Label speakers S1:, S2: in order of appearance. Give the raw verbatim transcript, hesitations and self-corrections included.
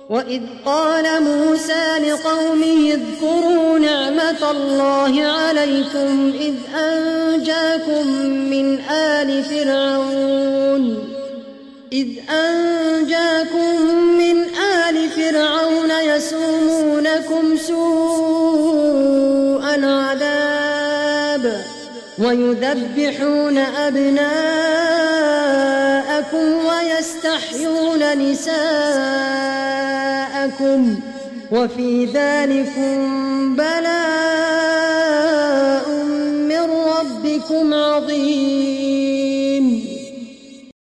S1: وإذ قال موسى لقومه اذكروا نعمة الله عليكم إذ أنجاكم من آل فرعون إذ أنجاكم من آل فرعون يسومونكم سوء العذاب ويذبحون أبناءكم ويستحيون نساءكم وفي ذلكم بلاء من ربكم عظيم.